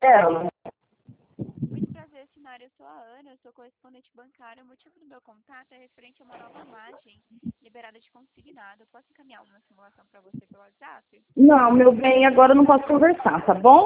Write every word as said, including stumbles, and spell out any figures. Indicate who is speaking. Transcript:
Speaker 1: dela.
Speaker 2: Muito prazer, Sinara. Eu sou a Ana, eu sou correspondente bancária. O motivo do meu contato é referente a uma nova imagem liberada de consignado. Eu posso encaminhar uma simulação para você pelo WhatsApp?
Speaker 1: Não, meu bem, agora eu não posso conversar, tá bom?